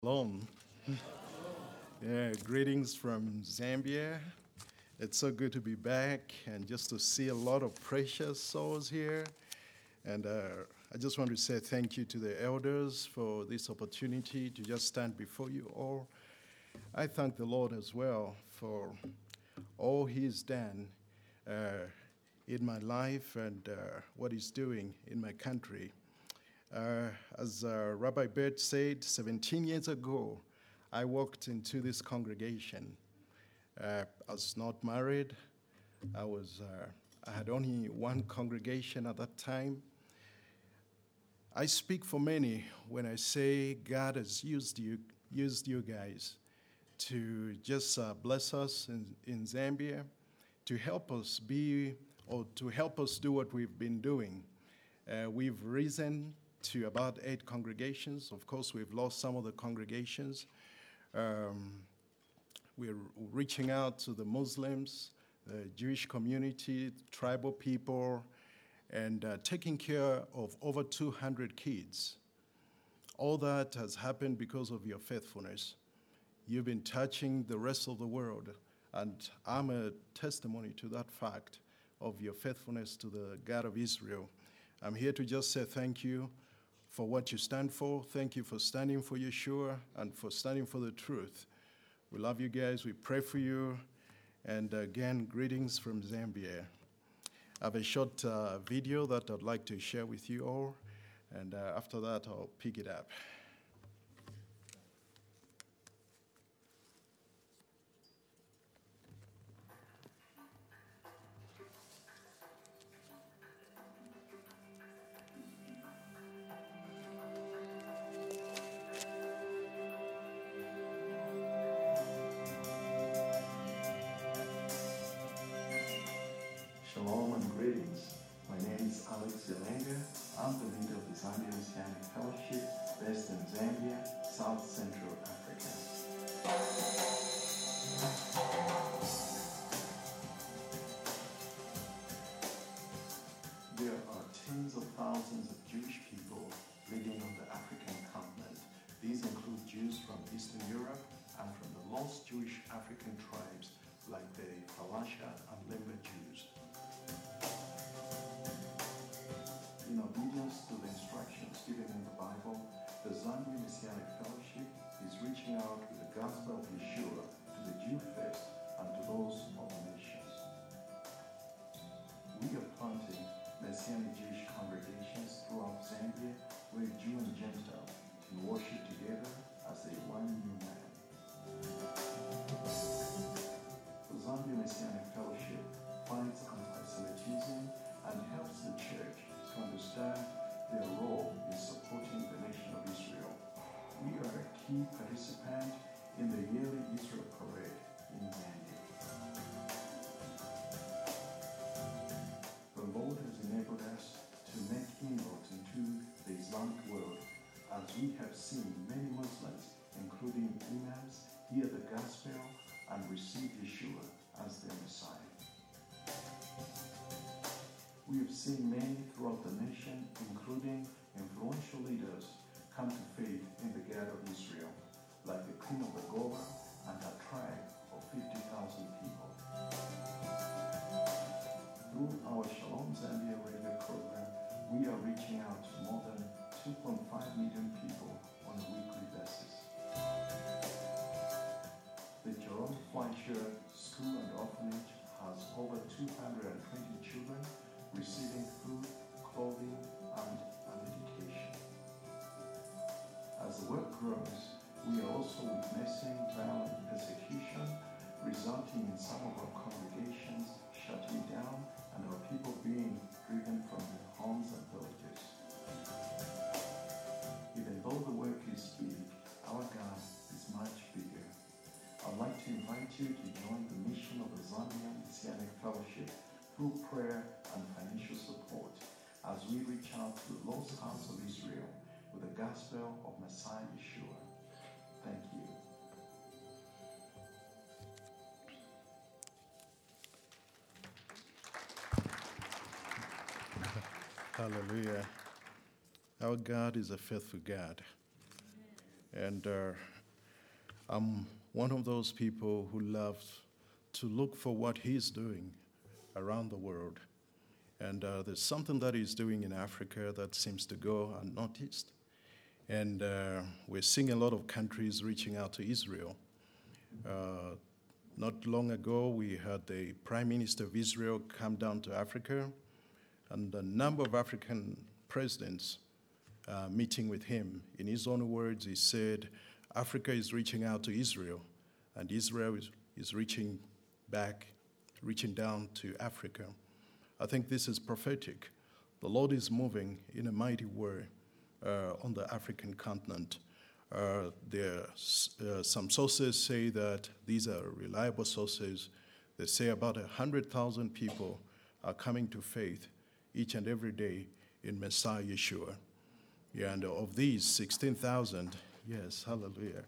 Shalom. Yeah, greetings from Zambia. It's so good to be back and just to see a lot of precious souls here. And I just want to say thank you to the elders for this opportunity to just stand before you all. I thank the Lord as well for all He's done in my life and what He's doing in my country. As Rabbi Bert said, 17 years ago, I walked into this congregation. I was not married. I had only one congregation at that time. I speak for many when I say God has used you guys to just bless us in Zambia, to help us be, or to help us do what we've been doing. We've risen to about 8 congregations. Of course, we've lost some of the congregations. We're reaching out to the Muslims, the Jewish community, tribal people, and taking care of over 200 kids. All that has happened because of your faithfulness. You've been touching the rest of the world, and I'm a testimony to that fact of your faithfulness to the God of Israel. I'm here to just say thank you for what you stand for. Thank you for standing for Yeshua and for standing for the truth. We love you guys. We pray for you. And again, greetings from Zambia. I have a short video that I'd like to share with you all. And after that, I'll pick it up. Shalom and greetings. My name is Alex Zelenga. I'm the leader of the Zambia Messianic Fellowship based in Zambia, South Central Africa. There are tens of thousands of Jewish people living on the African continent. These include Jews from Eastern Europe and from the lost Jewish African tribes like the Falasha and Lemba Jews. In obedience to the instructions given in the Bible, the Zambia Messianic Fellowship is reaching out with the gospel of Yeshua to the Jew first and to those of the nations. We are planting Messianic Jewish congregations throughout Zambia where Jew and Gentile can worship together as a one new man. The Zambia Messianic Fellowship fights anti-Semitism and helps the church to understand their role in supporting the nation of Israel. We are a key participant in the yearly Israel Parade in Zambia. The Lord has enabled us to make inroads into the Islamic world as we have seen many Muslims, including imams, hear the gospel and receive Yeshua as their Messiah. We have seen many throughout the nation, including influential leaders, come to faith in the God of Israel, like the Queen of the Gola and her tribe of 50,000 people. Through our Shalom Zambia radio program, we are reaching out to more than 2.5 million people on a weekly basis. The Jerome Fleischer School and Orphanage has over 220 children receiving food, clothing, and education. As the work grows, we are also witnessing violent persecution, resulting in some of our congregations shutting down and our people being driven from their homes and villages. Even though the work is big, our God is much bigger. I'd like to invite you to join the mission of the Zambia Messianic Fellowship through prayer and financial support as we reach out to the lost house of Israel with the gospel of Messiah Yeshua. Thank you. Hallelujah. Our God is a faithful God. And I'm one of those people who love to look for what he's doing around the world. And there's something that he's doing in Africa that seems to go unnoticed. And we're seeing a lot of countries reaching out to Israel. Not long ago, we had the Prime Minister of Israel come down to Africa, and a number of African presidents meeting with him. In his own words, he said, Africa is reaching out to Israel, and Israel is reaching back, reaching down to Africa. I think this is prophetic. The Lord is moving in a mighty way on the African continent. Some sources say that these are reliable sources. They say about 100,000 people are coming to faith each and every day in Messiah Yeshua. Yeah, and of these 16,000, yes, hallelujah.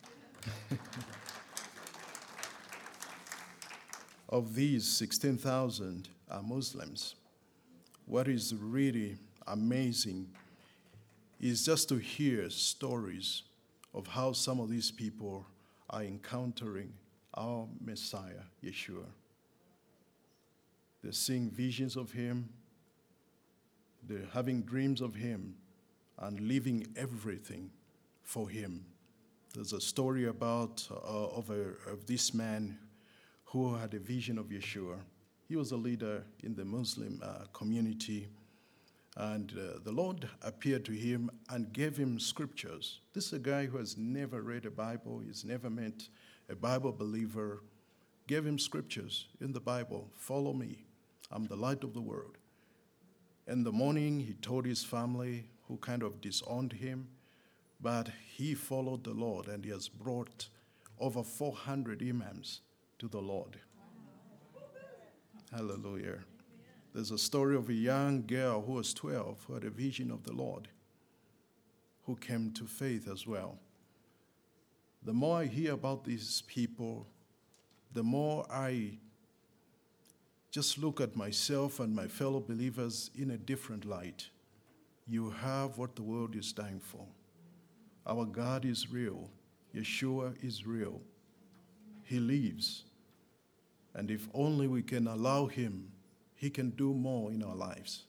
Of these 16,000 are Muslims. What is really amazing is just to hear stories of how some of these people are encountering our Messiah, Yeshua. They're seeing visions of him, they're having dreams of him, and leaving everything for him. There's a story about of this man who had a vision of Yeshua. He was a leader in the Muslim community, and the Lord appeared to him and gave him scriptures. This is a guy who has never read a Bible, he's never met a Bible believer. Gave him scriptures in the Bible. Follow me, I'm the light of the world. In the morning, he told his family, who kind of disowned him, but he followed the Lord, and he has brought over 400 imams to the Lord. Hallelujah. There's a story of a young girl who was 12, who had a vision of the Lord, who came to faith as well. The more I hear about these people, the more I just look at myself and my fellow believers in a different light. You have what the world is dying for. Our God is real. Yeshua is real. He lives. And if only we can allow him, he can do more in our lives.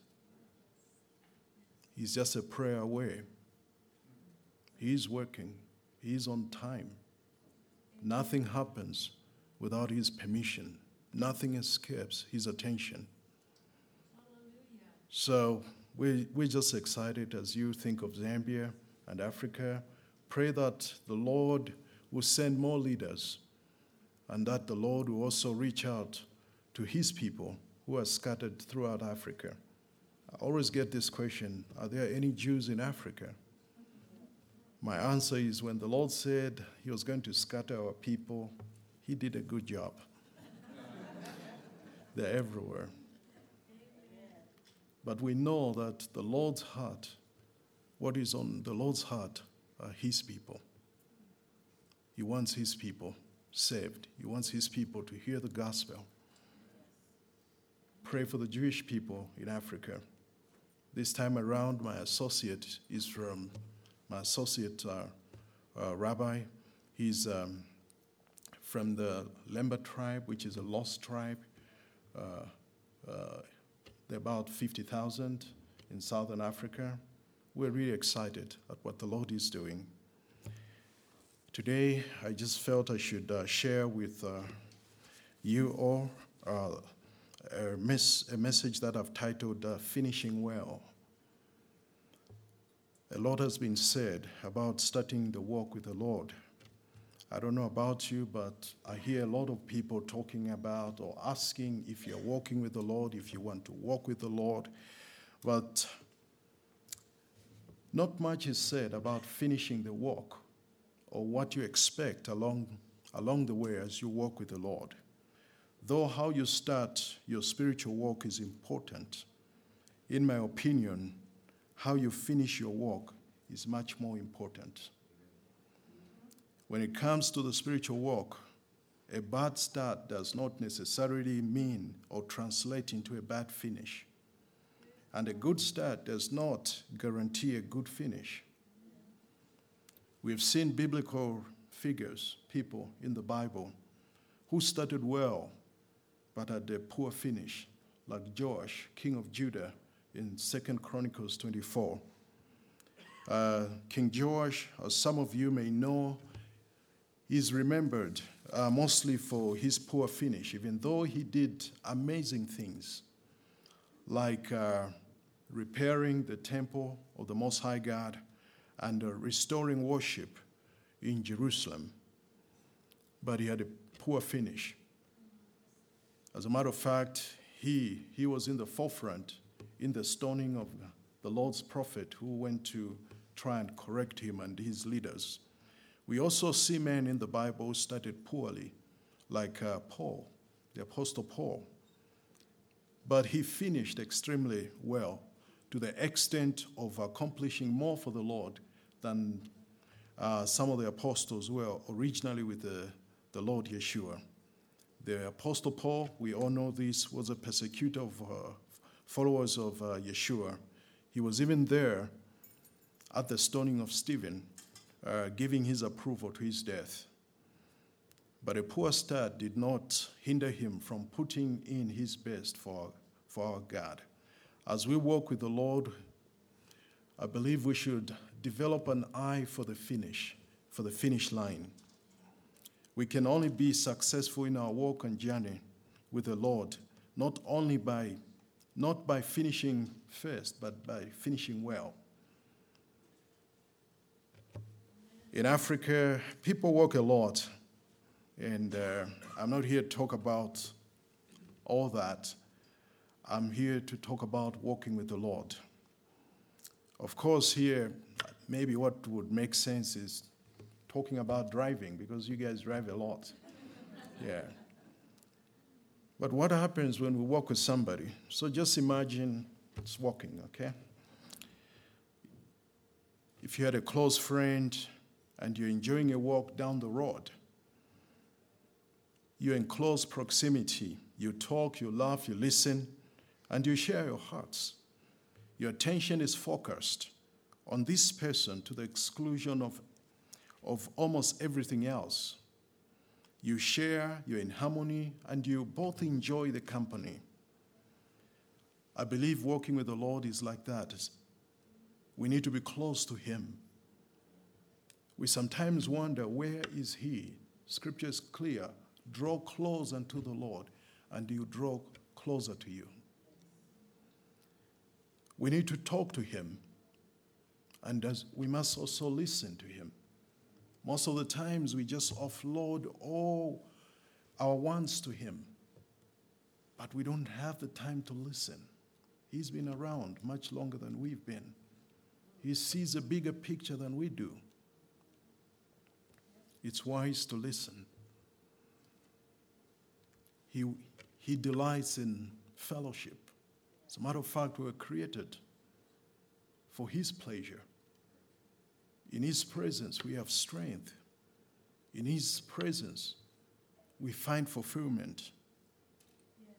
He's just a prayer away. He's working. He's on time. Nothing happens without his permission. Nothing escapes his attention. Hallelujah. So we're just excited as you think of Zambia and Africa. Pray that the Lord will send more leaders, and that the Lord will also reach out to his people who are scattered throughout Africa. I always get this question, are there any Jews in Africa? My answer is, when the Lord said he was going to scatter our people, he did a good job. They're everywhere. But we know that the Lord's heart, what is on the Lord's heart are his people. He wants his people saved. He wants his people to hear the gospel. Pray for the Jewish people in Africa. This time around, my associate rabbi. He's from the Lemba tribe, which is a lost tribe. There are about 50,000 in southern Africa. We're really excited at what the Lord is doing. Today, I just felt I should share with you all a message that I've titled Finishing Well. A lot has been said about starting the walk with the Lord. I don't know about you, but I hear a lot of people talking about or asking if you're walking with the Lord, if you want to walk with the Lord. But not much is said about finishing the walk or what you expect along the way as you walk with the Lord. Though how you start your spiritual walk is important, in my opinion, how you finish your walk is much more important. When it comes to the spiritual walk, a bad start does not necessarily mean or translate into a bad finish. And a good start does not guarantee a good finish. We have seen biblical figures, people in the Bible, who started well, but had a poor finish, like Joash, king of Judah, in 2 Chronicles 24. King Joash, as some of you may know, is remembered mostly for his poor finish, even though he did amazing things, like repairing the temple of the Most High God and restoring worship in Jerusalem. But he had a poor finish. As a matter of fact, he was in the forefront in the stoning of the Lord's prophet who went to try and correct him and his leaders. We also see men in the Bible who started poorly, like Paul, the Apostle Paul. But he finished extremely well, to the extent of accomplishing more for the Lord than some of the apostles were originally with the Lord Yeshua. The Apostle Paul, we all know this, was a persecutor of followers of Yeshua. He was even there at the stoning of Stephen, giving his approval to his death. But a poor start did not hinder him from putting in his best for our God. As we walk with the Lord, I believe we should develop an eye for the finish line. We can only be successful in our walk and journey with the Lord, not by finishing first, but by finishing well. In Africa, people work a lot, and I'm not here to talk about all that. I'm here to talk about walking with the Lord. Of course, here, maybe what would make sense is talking about driving, because you guys drive a lot. Yeah. But what happens when we walk with somebody? So just imagine it's walking, okay? If you had a close friend and you're enjoying a walk down the road, you're in close proximity. You talk, you laugh, you listen, and you share your hearts. Your attention is focused on this person to the exclusion of almost everything else. You share, you're in harmony, and you both enjoy the company. I believe walking with the Lord is like that. We need to be close to him. We sometimes wonder, where is he? Scripture is clear. Draw close unto the Lord, and he will draw closer to you. We need to talk to him, and we must also listen to him. Most of the times we just offload all our wants to him, but we don't have the time to listen. He's been around much longer than we've been. He sees a bigger picture than we do. It's wise to listen. He delights in fellowship. As a matter of fact, we were created for his pleasure. In his presence, we have strength. In his presence, we find fulfillment. Yes.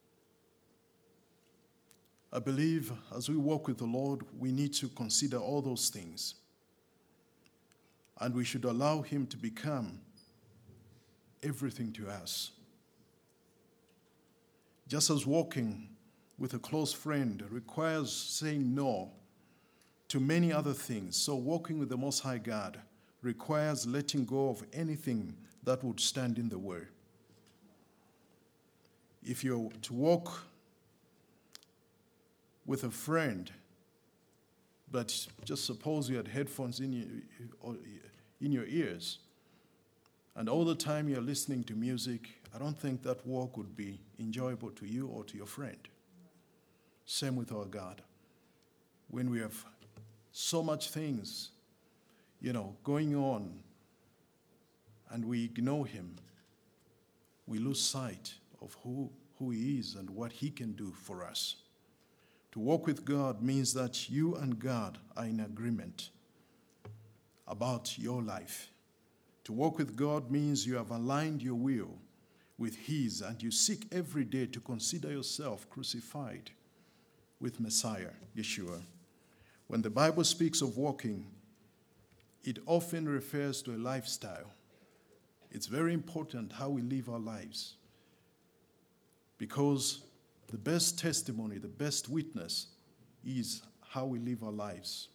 I believe as we walk with the Lord, we need to consider all those things. And we should allow him to become everything to us. Just as walking with a close friend requires saying no to many other things, so walking with the Most High God requires letting go of anything that would stand in the way. If you're to walk with a friend, but just suppose you had headphones in your ears, and all the time you're listening to music, I don't think that walk would be enjoyable to you or to your friend. Same with our God. When we have so much things, going on, and we ignore him, we lose sight of who he is and what he can do for us. To walk with God means that you and God are in agreement about your life. To walk with God means you have aligned your will with his, and you seek every day to consider yourself crucified with Messiah, Yeshua. When the Bible speaks of walking, It often refers to a lifestyle. It's very important how we live our lives, because the best testimony, the best witness is how we live our lives.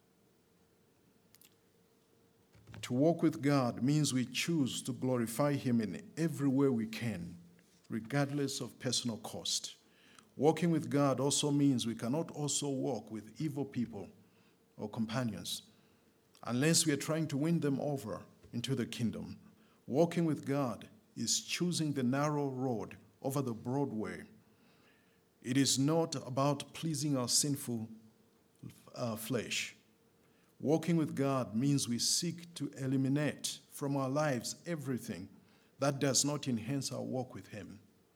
To walk with God means we choose to glorify Him in every way we can, regardless of personal cost. Walking with God also means we cannot also walk with evil people or companions unless we are trying to win them over into the kingdom. Walking with God is choosing the narrow road over the broad way. It is not about pleasing our sinful flesh. Walking with God means we seek to eliminate from our lives everything that does not enhance our walk with Him.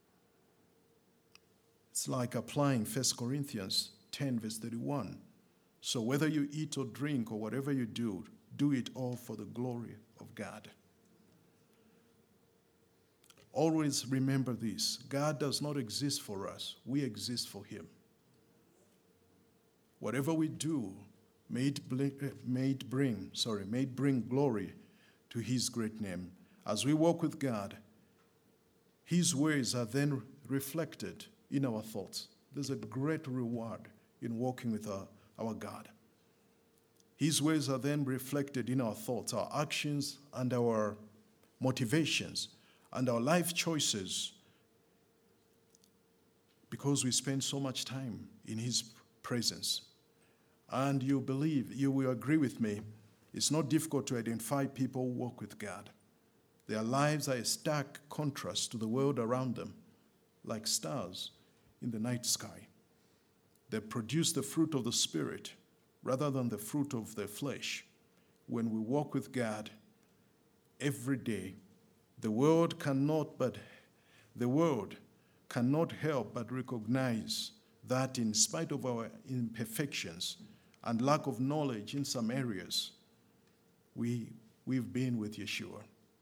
It's like applying 1 Corinthians 10, verse 31. So whether you eat or drink or whatever you do it all for the glory of God. Always remember this. God does not exist for us. We exist for Him. Whatever we do may it bring glory to His great name. As we walk with God, His ways are then reflected in our thoughts. There's a great reward in walking with our God. His ways are then reflected in our thoughts, our actions, and our motivations, and our life choices, because we spend so much time in His presence. And you will agree with me, it's not difficult to identify people who walk with God. Their lives are a stark contrast to the world around them, like stars in the night sky. They produce the fruit of the Spirit rather than the fruit of the flesh. When we walk with God every day, the world cannot help but recognize that in spite of our imperfections and lack of knowledge in some areas, we've been with Yeshua.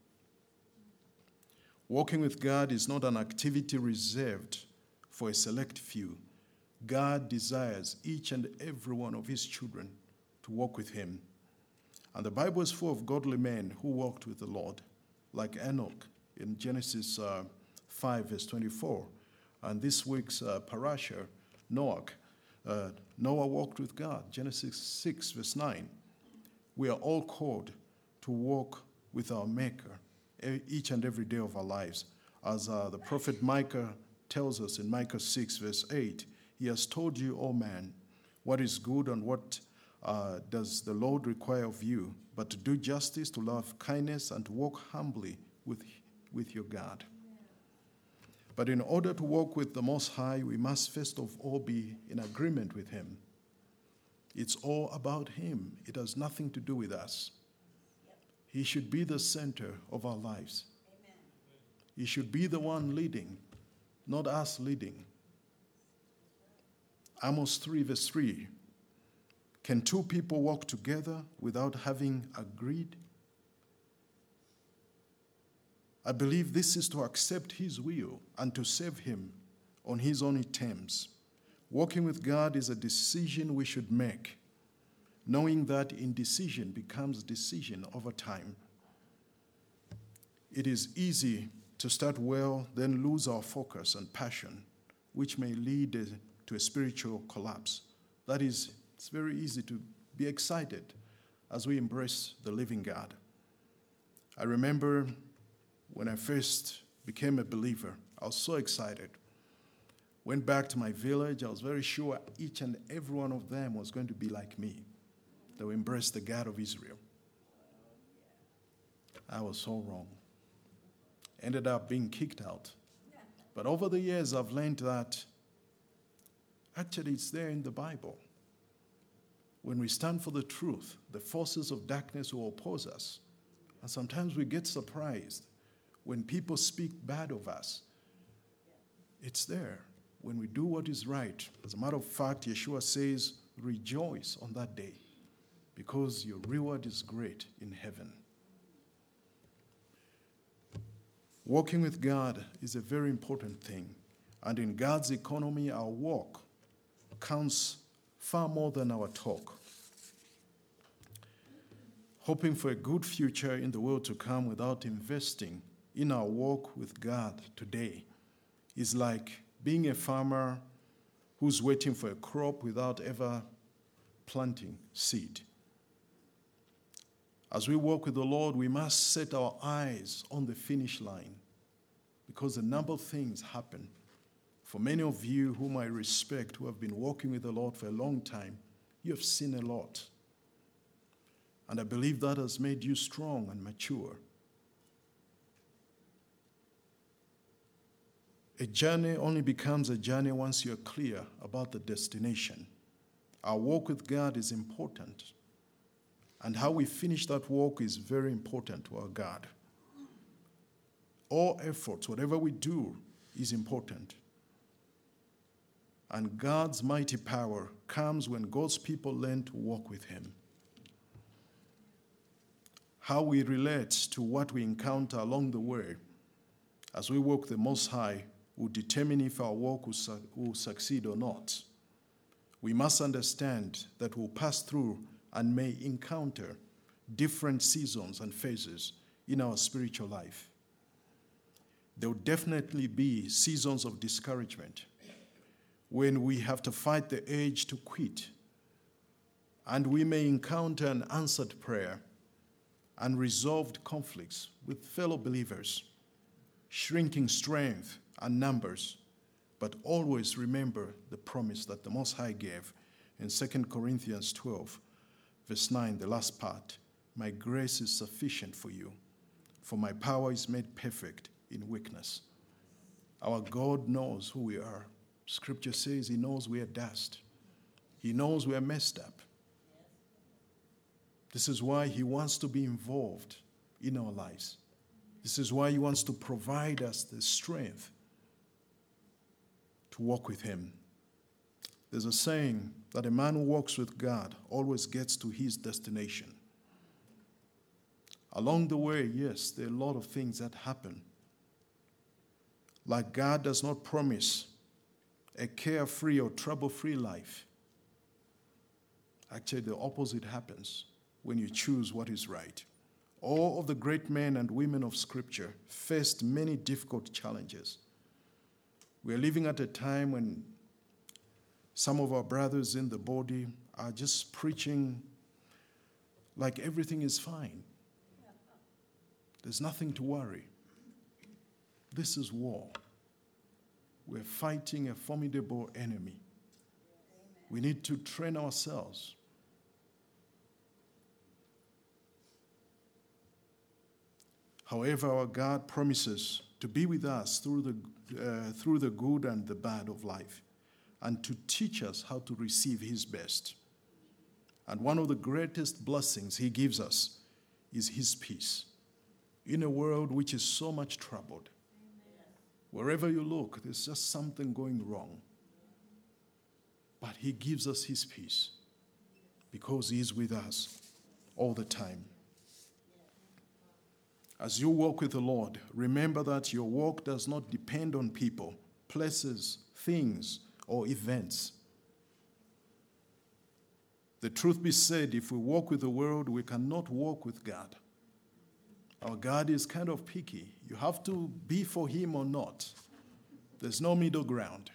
Walking with God is not an activity reserved for a select few. God desires each and every one of His children to walk with Him. And the Bible is full of godly men who walked with the Lord, like Enoch in Genesis 5, verse 24. And this week's parasha, Noah. Noah walked with God, Genesis 6, verse 9. We are all called to walk with our Maker each and every day of our lives. As the prophet Micah tells us in Micah 6, verse 8, He has told you, O man, what is good and what does the Lord require of you, but to do justice, to love kindness, and to walk humbly with your God. But in order to walk with the Most High, we must first of all be in agreement with Him. It's all about Him. It has nothing to do with us. He should be the center of our lives. Amen. He should be the one leading, not us leading. Amos 3, verse 3. Can two people walk together without having agreed? I believe this is to accept His will and to serve Him on His own terms. Walking with God is a decision we should make, knowing that indecision becomes decision over time. It is easy to start well, then lose our focus and passion, which may lead to a spiritual collapse. That is, it's very easy to be excited as we embrace the living God. I remember when I first became a believer, I was so excited. Went back to my village, I was very sure each and every one of them was going to be like me. They would embrace the God of Israel. I was so wrong. Ended up being kicked out. But over the years, I've learned that actually it's there in the Bible. When we stand for the truth, the forces of darkness will oppose us. And sometimes we get surprised when people speak bad of us. It's there when we do what is right. As a matter of fact, Yeshua says, rejoice on that day, because your reward is great in heaven. Walking with God is a very important thing. And in God's economy, our walk counts far more than our talk. hoping for a good future in the world to come without investing in our walk with God today is like being a farmer who's waiting for a crop without ever planting seed. As we walk with the Lord, we must set our eyes on the finish line because a number of things happen. For many of you whom I respect, who have been walking with the Lord for a long time, you have seen a lot. And I believe that has made you strong and mature. A journey only becomes a journey once you're clear about the destination. Our walk with God is important. And how we finish that walk is very important to our God. All efforts, whatever we do, is important. And God's mighty power comes when God's people learn to walk with Him. How we relate to what we encounter along the way as we walk the Most High will determine if our walk will succeed or not. We must understand that we'll pass through and may encounter different seasons and phases in our spiritual life. There will definitely be seasons of discouragement when we have to fight the urge to quit, and we may encounter an answered prayer and resolved conflicts with fellow believers, shrinking strength and numbers, but always remember the promise that the Most High gave in 2 Corinthians 12, verse 9, the last part. My grace is sufficient for you, for my power is made perfect in weakness. Our God knows who we are. Scripture says He knows we are dust. He knows we are messed up. This is why He wants to be involved in our lives. This is why He wants to provide us the strength to walk with Him. There's a saying that a man who walks with God always gets to his destination. Along the way, yes, there are a lot of things that happen. Like God does not promise a carefree or trouble-free life. Actually, the opposite happens when you choose what is right. All of the great men and women of Scripture faced many difficult challenges. We are living at a time when some of our brothers in the body are just preaching like everything is fine. There's nothing to worry. This is war. We're fighting a formidable enemy. We need to train ourselves. However, our God promises to be with us through the good and the bad of life, and to teach us how to receive His best. And one of the greatest blessings He gives us is His peace. In a world which is so much troubled, wherever you look, there's just something going wrong. But He gives us His peace because He is with us all the time. As you walk with the Lord, remember that your walk does not depend on people, places, things, or events. The truth be said, if we walk with the world, we cannot walk with God. Our God is kind of picky. You have to be for Him or not. There's no middle ground.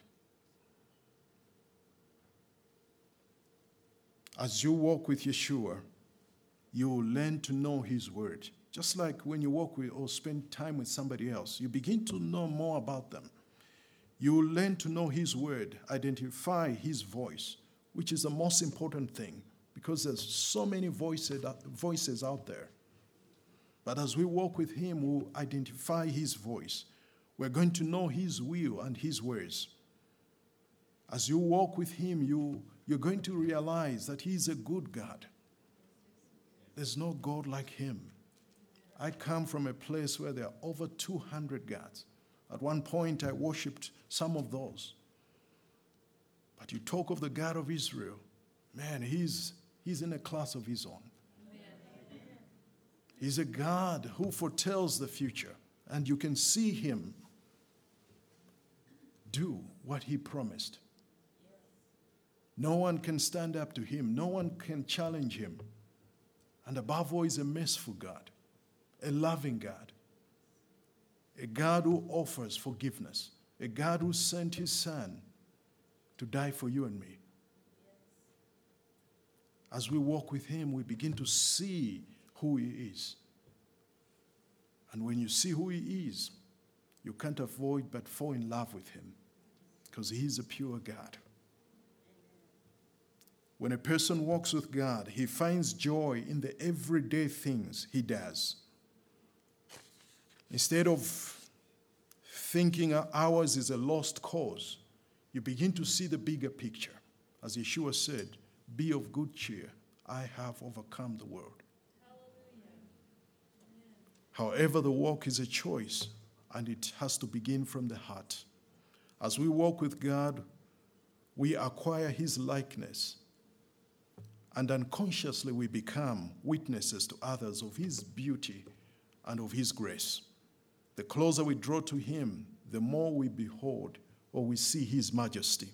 As you walk with Yeshua, you will learn to know His word. Just like when you walk with or spend time with somebody else, you begin to know more about them. You will learn to know His word, identify His voice, which is the most important thing because there's so many voices out there. But as we walk with Him, we'll identify His voice. We're going to know His will and His ways. As you walk with Him, you're going to realize that He is a good God. There's no God like Him. I come from a place where there are over 200 gods. At one point, I worshipped some of those. But you talk of the God of Israel, man, He's in a class of His own. He's a God who foretells the future, and you can see Him do what He promised. No one can stand up to Him. No one can challenge Him. And above all, He's a merciful God, a loving God, a God who offers forgiveness, a God who sent His Son to die for you and me. As we walk with Him, we begin to see who He is. And when you see who He is, you can't avoid but fall in love with Him, because He is a pure God. When a person walks with God, he finds joy in the everyday things he does. Instead of thinking ours is a lost cause, you begin to see the bigger picture. As Yeshua said, be of good cheer. I have overcome the world. However, the walk is a choice, and it has to begin from the heart. As we walk with God, we acquire His likeness, and unconsciously we become witnesses to others of His beauty and of His grace. The closer we draw to Him, the more we behold or we see His majesty.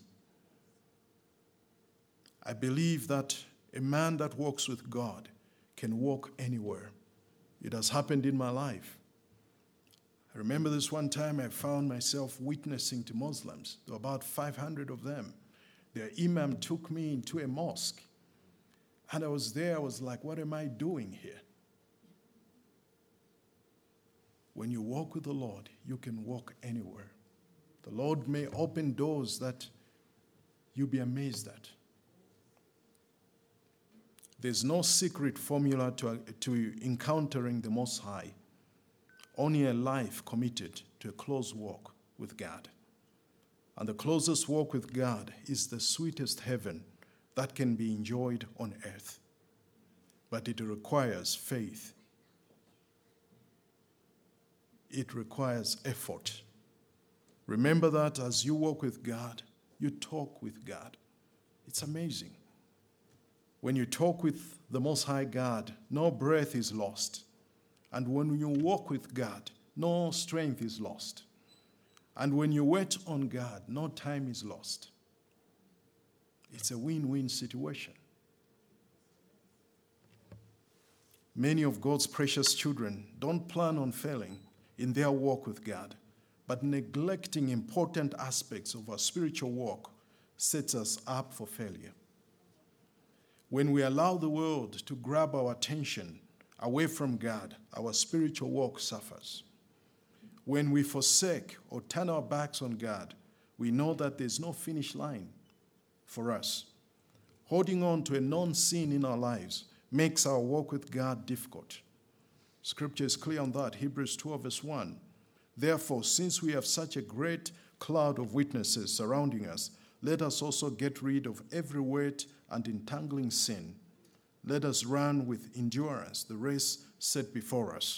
I believe that a man that walks with God can walk anywhere. It has happened in my life. I remember this one time I found myself witnessing to Muslims. There were about 500 of them. Their imam took me into a mosque. And I was there, I was like, what am I doing here? When you walk with the Lord, you can walk anywhere. The Lord may open doors that you'll be amazed at. There's no secret formula to encountering the Most High. Only a life committed to a close walk with God. And the closest walk with God is the sweetest heaven that can be enjoyed on earth. But it requires faith. It requires effort. Remember that as you walk with God, you talk with God. It's amazing. When you talk with the Most High God, no breath is lost. And when you walk with God, no strength is lost. And when you wait on God, no time is lost. It's a win-win situation. Many of God's precious children don't plan on failing in their walk with God, but neglecting important aspects of our spiritual walk sets us up for failure. When we allow the world to grab our attention away from God, our spiritual walk suffers. When we forsake or turn our backs on God, we know that there's no finish line for us. Holding on to a known sin in our lives makes our walk with God difficult. Scripture is clear on that. Hebrews 12 verse 1. Therefore, since we have such a great cloud of witnesses surrounding us, let us also get rid of every weight and entangling sin. Let us run with endurance the race set before us.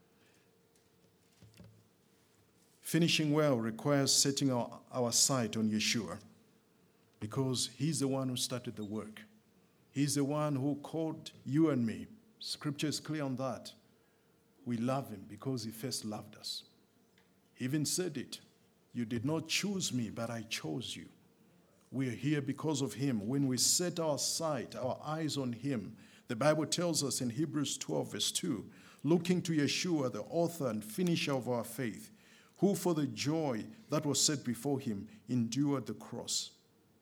Finishing well requires setting our sight on Yeshua, because He's the one who started the work. He's the one who called you and me. Scripture is clear on that. We love Him because He first loved us. He even said it. You did not choose me, but I chose you. We are here because of Him. When we set our sight, our eyes on Him, the Bible tells us in Hebrews 12 verse 2, looking to Yeshua, the author and finisher of our faith, who for the joy that was set before Him endured the cross.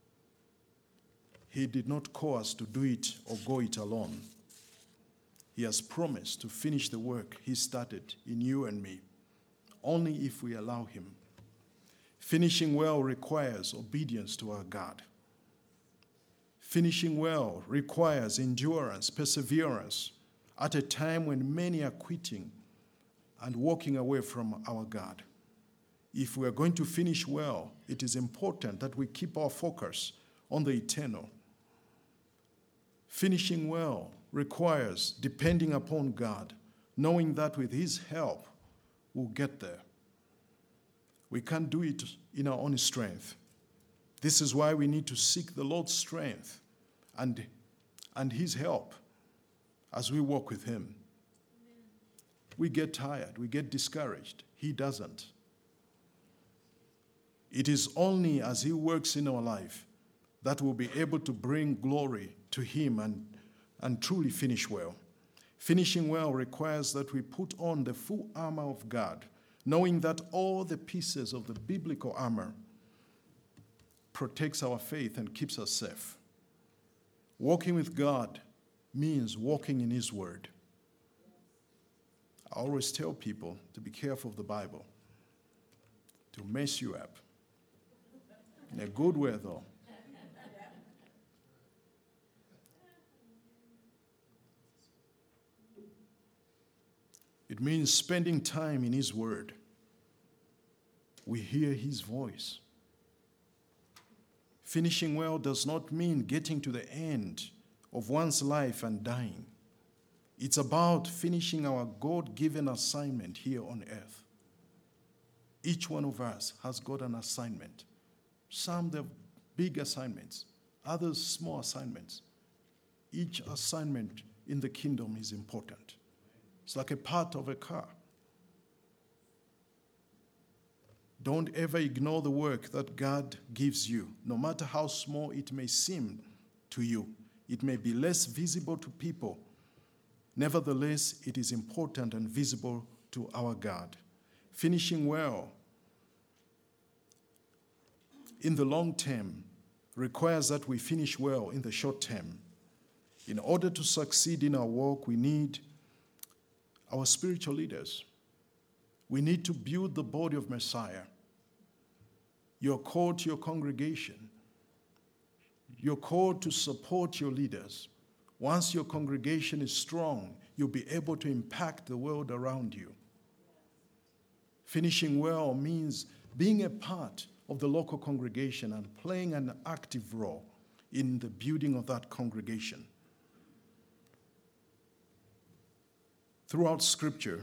He did not call us to do it or go it alone. He has promised to finish the work He started in you and me, only if we allow Him. Finishing well requires obedience to our God. Finishing well requires endurance, perseverance, at a time when many are quitting and walking away from our God. If we are going to finish well, it is important that we keep our focus on the eternal. Finishing well requires depending upon God, knowing that with His help, we'll get there. We can't do it in our own strength. This is why we need to seek the Lord's strength and His help as we walk with Him. We get tired, we get discouraged. He doesn't. It is only as He works in our life that we'll be able to bring glory to Him and truly finish well. Finishing well requires that we put on the full armor of God, knowing that all the pieces of the biblical armor protects our faith and keeps us safe. Walking with God means walking in His Word. I always tell people to be careful of the Bible, to mess you up. In a good way, though. It means spending time in His Word. We hear His voice. Finishing well does not mean getting to the end of one's life and dying. It's about finishing our God-given assignment here on earth. Each one of us has got an assignment. Some they're big assignments, others small assignments. Each assignment in the kingdom is important. It's like a part of a car. Don't ever ignore the work that God gives you, no matter how small it may seem to you. It may be less visible to people. Nevertheless, it is important and visible to our God. Finishing well in the long term requires that we finish well in the short term. In order to succeed in our walk, we need our spiritual leaders. We need to build the body of Messiah. You're called to your congregation. You're called to support your leaders. Once your congregation is strong, you'll be able to impact the world around you. Finishing well means being a part of the local congregation and playing an active role in the building of that congregation. Throughout Scripture,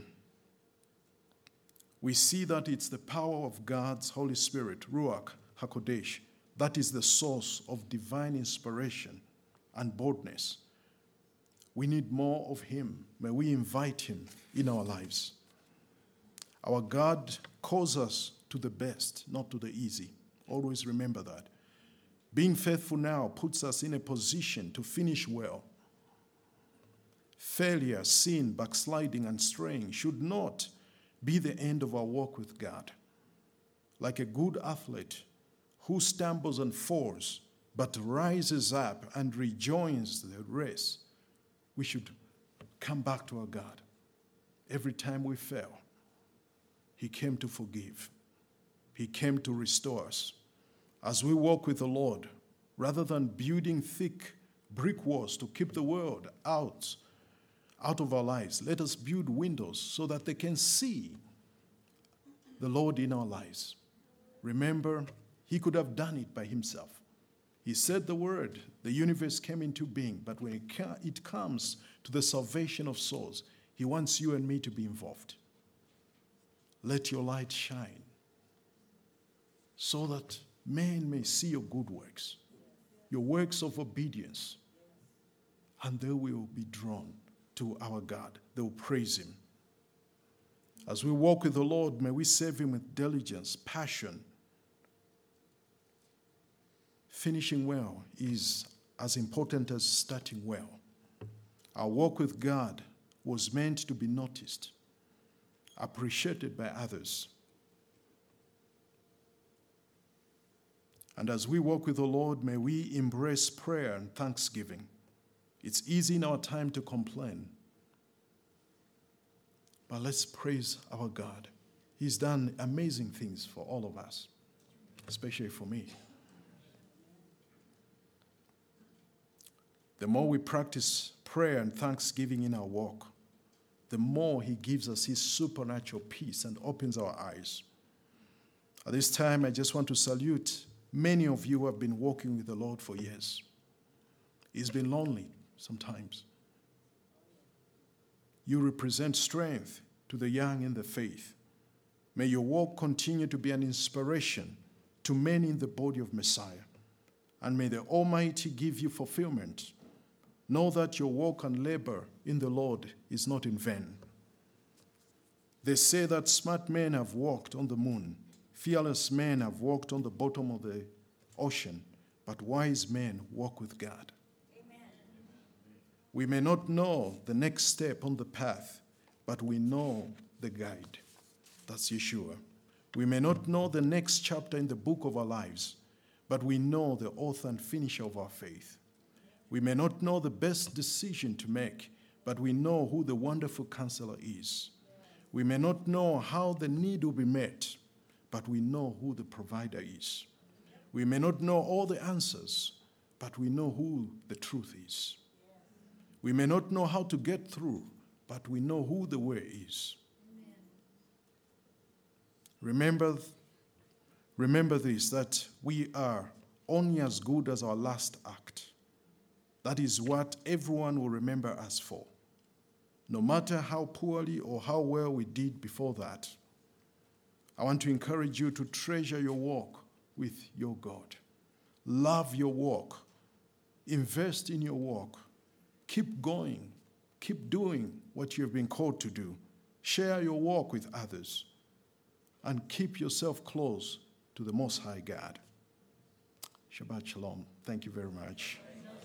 we see that it's the power of God's Holy Spirit, Ruach HaKodesh, that is the source of divine inspiration and boldness. We need more of Him. May we invite Him in our lives. Our God calls us to the best, not to the easy. Always remember that. Being faithful now puts us in a position to finish well. Failure, sin, backsliding, and straying should not be the end of our walk with God. Like a good athlete who stumbles and falls, but rises up and rejoins the race, we should come back to our God. Every time we fail, He came to forgive. He came to restore us. As we walk with the Lord, rather than building thick brick walls to keep the world out of our lives, let us build windows so that they can see the Lord in our lives. Remember, He could have done it by Himself. He said the word, the universe came into being, but when it comes to the salvation of souls, He wants you and me to be involved. Let your light shine so that men may see your good works, your works of obedience, and they will be drawn to our God. They will praise Him. As we walk with the Lord, may we serve Him with diligence, passion. Finishing well is as important as starting well. Our walk with God was meant to be noticed, appreciated by others. And as we walk with the Lord, may we embrace prayer and thanksgiving. It's easy in our time to complain, but let's praise our God. He's done amazing things for all of us, especially for me. The more we practice prayer and thanksgiving in our walk, the more He gives us His supernatural peace and opens our eyes. At this time, I just want to salute many of you who have been walking with the Lord for years. It's been lonely sometimes. You represent strength to the young in the faith. May your walk continue to be an inspiration to many in the body of Messiah. And may the Almighty give you fulfillment. Know that your walk and labor in the Lord is not in vain. They say that smart men have walked on the moon, fearless men have walked on the bottom of the ocean, but wise men walk with God. Amen. We may not know the next step on the path, but we know the guide. That's Yeshua. We may not know the next chapter in the book of our lives, but we know the author and finisher of our faith. We may not know the best decision to make, but we know who the wonderful counselor is. We may not know how the need will be met, but we know who the provider is. We may not know all the answers, but we know who the truth is. We may not know how to get through, but we know who the way is. Remember this, that we are only as good as our last act. That is what everyone will remember us for. No matter how poorly or how well we did before that, I want to encourage you to treasure your walk with your God. Love your walk. Invest in your walk. Keep going. Keep doing what you have been called to do. Share your walk with others. And keep yourself close to the Most High God. Shabbat Shalom. Thank you very much.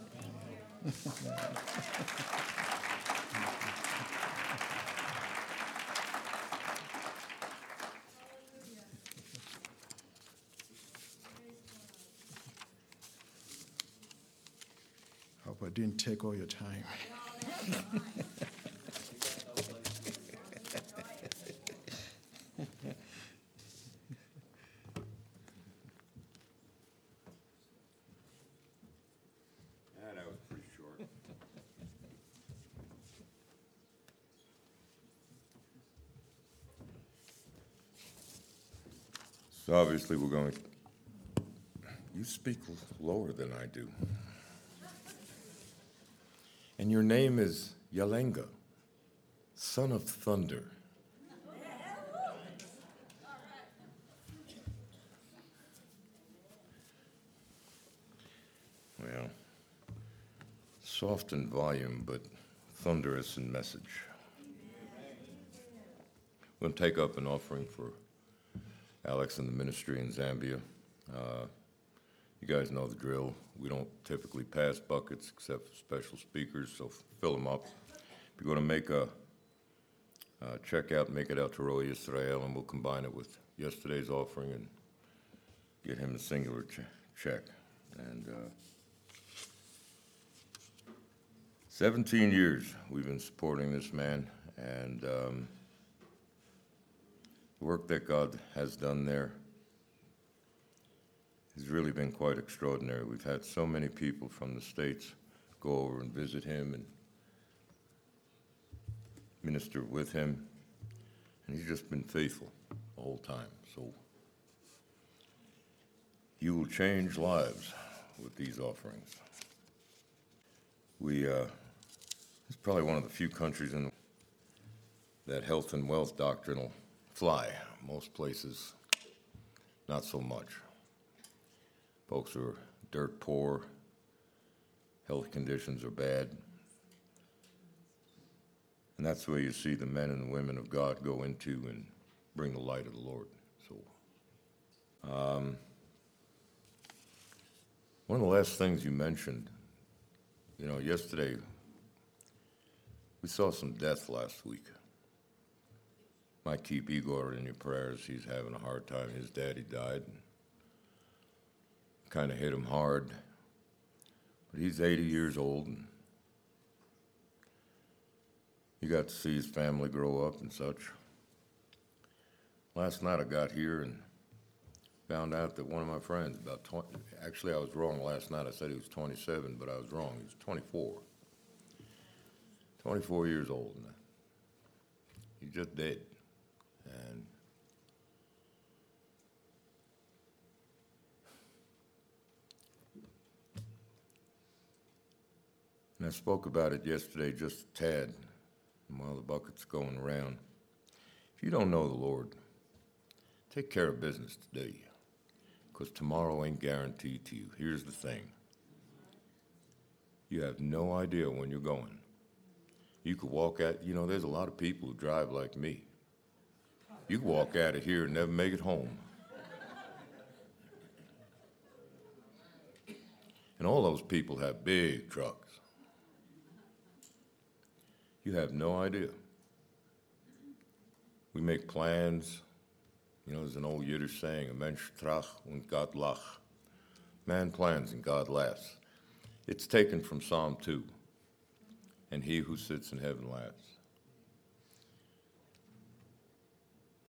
Hope I didn't take all your time. That was pretty short. So obviously we're going, you speak lower than I do. And your name is Yalenga, son of thunder. Well, soft in volume, but thunderous in message. We'll take up an offering for Alex and the ministry in Zambia. You guys know the drill. We don't typically pass buckets except for special speakers, so fill them up. If you're going to make a check out, make it out to Roy Israel, and we'll combine it with yesterday's offering and get him a singular check. And 17 years we've been supporting this man, and the work that God has done there has really been quite extraordinary. We've had so many people from the States go over and visit him and minister with him, and he's just been faithful the whole time. So you will change lives with these offerings. It's probably one of the few countries in that health and wealth doctrine will fly. Most places, not so much. Folks are dirt poor, health conditions are bad. And that's where you see the men and the women of God go into and bring the light of the Lord. So, one of the last things you mentioned, yesterday we saw some death last week. Might keep Igor in your prayers. He's having a hard time. His daddy died. Kind of hit him hard. But he's 80 years old. And you got to see his family grow up and such. Last night I got here and found out that one of my friends, about 20, actually I was wrong last night. I said he was 27, but I was wrong. He was 24. 24 years old. And he's just dead. And I spoke about it yesterday just a tad while the bucket's going around. If you don't know the Lord, take care of business today, because tomorrow ain't guaranteed to you. Here's the thing. You have no idea when you're going. You could walk out, there's a lot of people who drive like me. You could walk out of here and never make it home. And all those people have big trucks. You have no idea. We make plans. You know, there's an old Yiddish saying, a Mensch tracht und Gott lacht. Man plans and God laughs. It's taken from Psalm 2. And he who sits in heaven laughs.